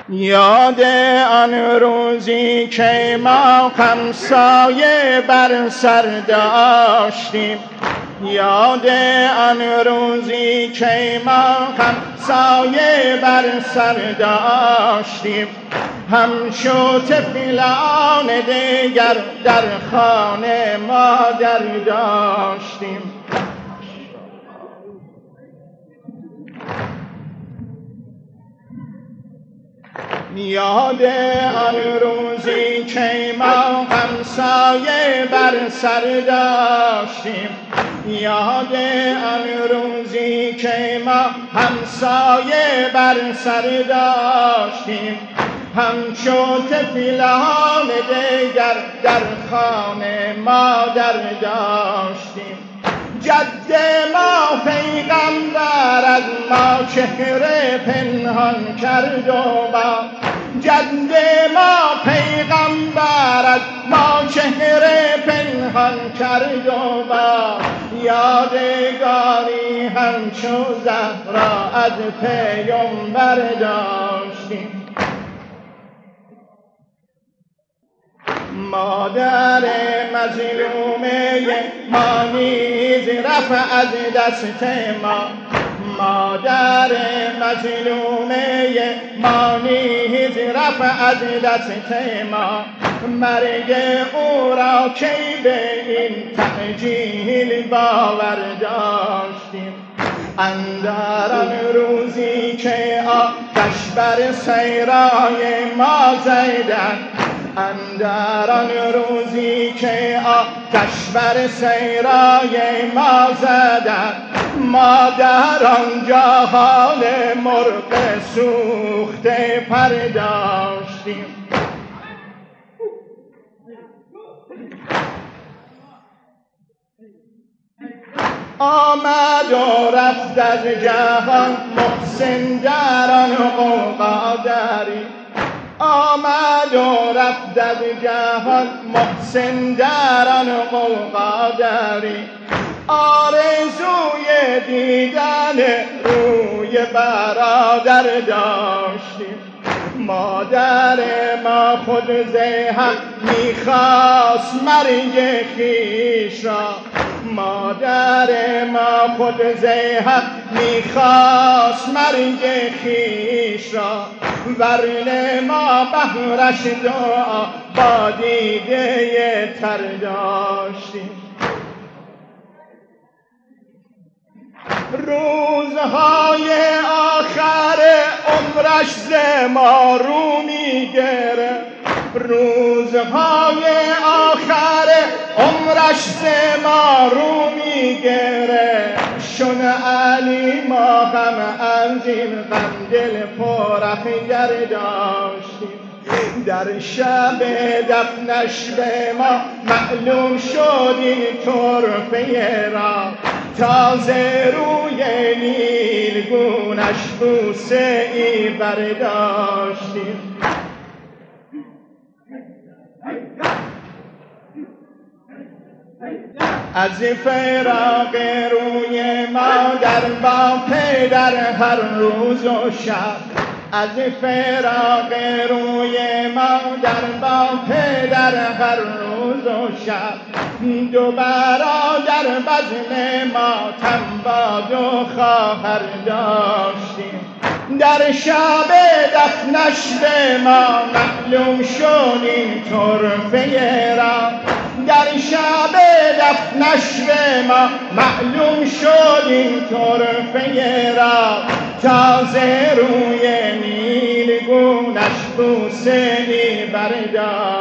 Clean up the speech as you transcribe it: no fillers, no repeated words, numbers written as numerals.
یاد آن روزی که ما همسایه بر سر داشتیم، یاد آن روزی که ما همسایه بر سر داشتیم، همچو طفلان دیگر در خانه مادر داشتیم. یاد آن روزی که ما همسایه بر سر داشتیم، یاد آن روزی که ما همسایه بر سر داشتیم، همچو طفلان دیگر در خانه مادر داشتیم. جد ما پیغمبر از ما چهره پنهان کرد و با جد ما پیغمبر از ما چهره پنهان کرد و با یادگاری همچو زهرا از پیامبر داشتیم. مادر مظلومه ما نیز رفع از دست ما، مادر مظلومه ما نیز رفع از دست ما، مرگ او را کی به این تعجیل باور داشتیم. اندر آن روزی که آتش بر سیرای ما زدند، اندر آن روزی که آتش بر سیرای ما زدند، ما در آنجا حال مرغ سوخته پرداشتیم. آمد و رفت از جهان محسن در آن قوقادری، آمد و رفت از جهان محسن در آن قوقادری، آرزوی دیدن روی برادر داشتیم. مادر ما خود زهم میخواست مرگ خویش را، مادر ما خود زهم میخواست مرگ خویش را، ورنه ما بهرش دعا با دیده تر داشتیم. روزهای آخر عمرش ز ما رو می‌گرفت، روزهای آخر عمرش ز ما رو می‌گرفت، شن علی ما غم از این غم دل پر اخگر داشتیم. در شب دفنش به ما معلوم شد این طرفه را، تازه روی نیلگونش بوسه ای برداشتیم. از فراق روی مادر با پدر هر روز و شب، از فراق روی مادر با پدر هر روز و شب، دو برادر بزم ماتم با دو خواهر داشتیم. در شب دفنش به ما معلوم شد این طرفه را، در شب دفنش به ما معلوم شد این طرفه را، تازه روی نیلگونش بوسه ای برداشت.